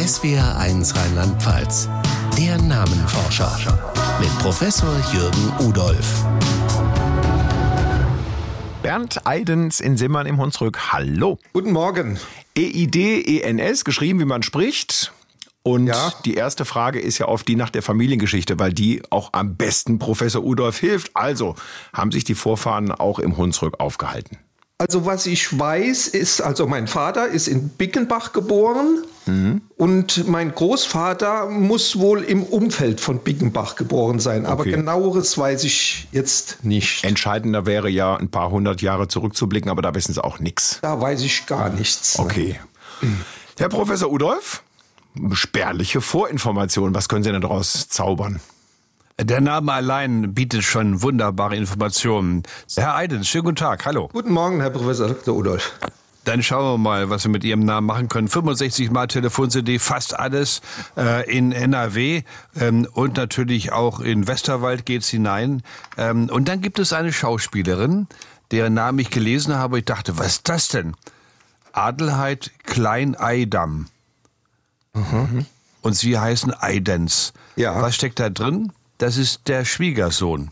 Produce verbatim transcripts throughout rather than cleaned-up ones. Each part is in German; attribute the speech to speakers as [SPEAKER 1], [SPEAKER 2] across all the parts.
[SPEAKER 1] S W R eins Rheinland-Pfalz. Der Namenforscher mit Professor Jürgen Udolph.
[SPEAKER 2] Bernd Eidens in Simmern im Hunsrück. Hallo.
[SPEAKER 3] Guten Morgen.
[SPEAKER 2] E I D E N S, geschrieben, wie man spricht. Und
[SPEAKER 3] Ja.
[SPEAKER 2] die erste Frage ist ja oft die nach der Familiengeschichte, weil die auch am besten Professor Udolph hilft. Also haben sich die Vorfahren auch im Hunsrück aufgehalten.
[SPEAKER 3] Also was ich weiß, ist, also mein Vater ist in Bickenbach geboren mhm. und mein Großvater muss wohl im Umfeld von Bickenbach geboren sein. Aber
[SPEAKER 2] Okay. Genaueres
[SPEAKER 3] weiß ich jetzt nicht.
[SPEAKER 2] Entscheidender wäre ja, ein paar hundert Jahre zurückzublicken, aber da wissen Sie auch nichts.
[SPEAKER 3] Da weiß ich gar nichts.
[SPEAKER 2] Okay. Herr Professor Udolph, spärliche Vorinformation. Was können Sie denn daraus zaubern?
[SPEAKER 4] Der Name allein bietet schon wunderbare Informationen. Herr Eidens, schönen guten Tag, hallo.
[SPEAKER 3] Guten Morgen, Herr Professor Doktor Udolph.
[SPEAKER 4] Dann schauen wir mal, was wir mit Ihrem Namen machen können. fünfundsechzig Mal Telefon-C D, fast alles äh, in N R W ähm, und natürlich auch in Westerwald geht's hinein. Ähm, und dann gibt es eine Schauspielerin, deren Namen ich gelesen habe. Ich dachte, was ist das denn? Adelheid Klein-Eidam.
[SPEAKER 3] Mhm.
[SPEAKER 4] Und Sie heißen Eidens.
[SPEAKER 3] Ja.
[SPEAKER 4] Was steckt da drin? Das ist der Schwiegersohn.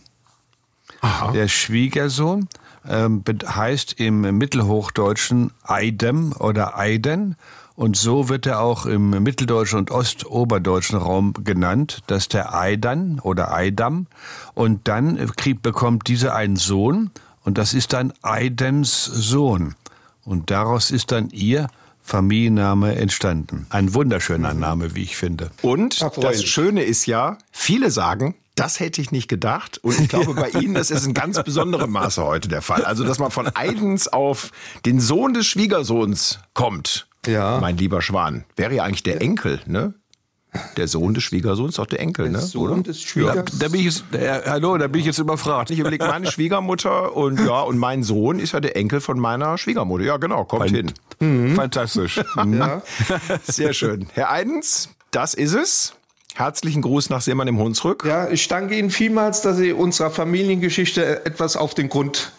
[SPEAKER 2] Aha.
[SPEAKER 4] Der Schwiegersohn ähm, heißt im Mittelhochdeutschen Eidem oder Eiden. Und so wird er auch im mitteldeutschen und ostoberdeutschen Raum genannt. Das ist der Eidan oder Eidam. Und dann krieg, bekommt dieser einen Sohn. Und das ist dann Eidens Sohn. Und daraus ist dann ihr Familienname entstanden. Ein wunderschöner Name, wie ich finde.
[SPEAKER 2] Und
[SPEAKER 3] Erfreulich.
[SPEAKER 2] das Schöne ist ja, viele sagen, das hätte ich nicht gedacht. Und ich glaube, bei Ihnen, das ist in ganz besonderem Maße heute der Fall. Also, dass man von Eidens auf den Sohn des Schwiegersohns kommt.
[SPEAKER 3] Ja.
[SPEAKER 2] Mein lieber Schwan. Wäre ja eigentlich der Enkel, ne? Der Sohn des Schwiegersohns ist doch der Enkel,
[SPEAKER 3] Der
[SPEAKER 2] ne?
[SPEAKER 3] Sohn
[SPEAKER 2] Oder?
[SPEAKER 3] des
[SPEAKER 4] Da,
[SPEAKER 3] Schwiegers.
[SPEAKER 4] da bin ich jetzt, äh, hallo, da bin ich jetzt überfragt.
[SPEAKER 2] Ich überlege, meine Schwiegermutter und ja, und mein Sohn ist ja der Enkel von meiner Schwiegermutter. Ja, genau, kommt hin.
[SPEAKER 4] Fantastisch.
[SPEAKER 3] Ja.
[SPEAKER 2] Sehr schön. Herr Eidens, das ist es. Herzlichen Gruß nach Simmern im Hunsrück.
[SPEAKER 3] Ja, ich danke Ihnen vielmals, dass Sie unserer Familiengeschichte etwas auf den Grund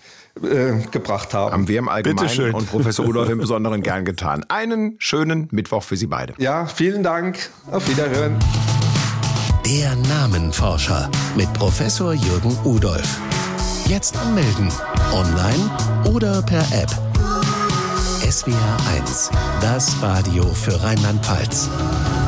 [SPEAKER 3] äh, gebracht haben.
[SPEAKER 2] Haben wir im Allgemeinen
[SPEAKER 4] Bitteschön.
[SPEAKER 2] und Professor Udolph im Besonderen gern getan. Einen schönen Mittwoch für Sie beide.
[SPEAKER 3] Ja, vielen Dank. Auf Wiederhören.
[SPEAKER 1] Der Namenforscher mit Professor Jürgen Udolph. Jetzt anmelden, online oder per App. S W R eins, das Radio für Rheinland-Pfalz.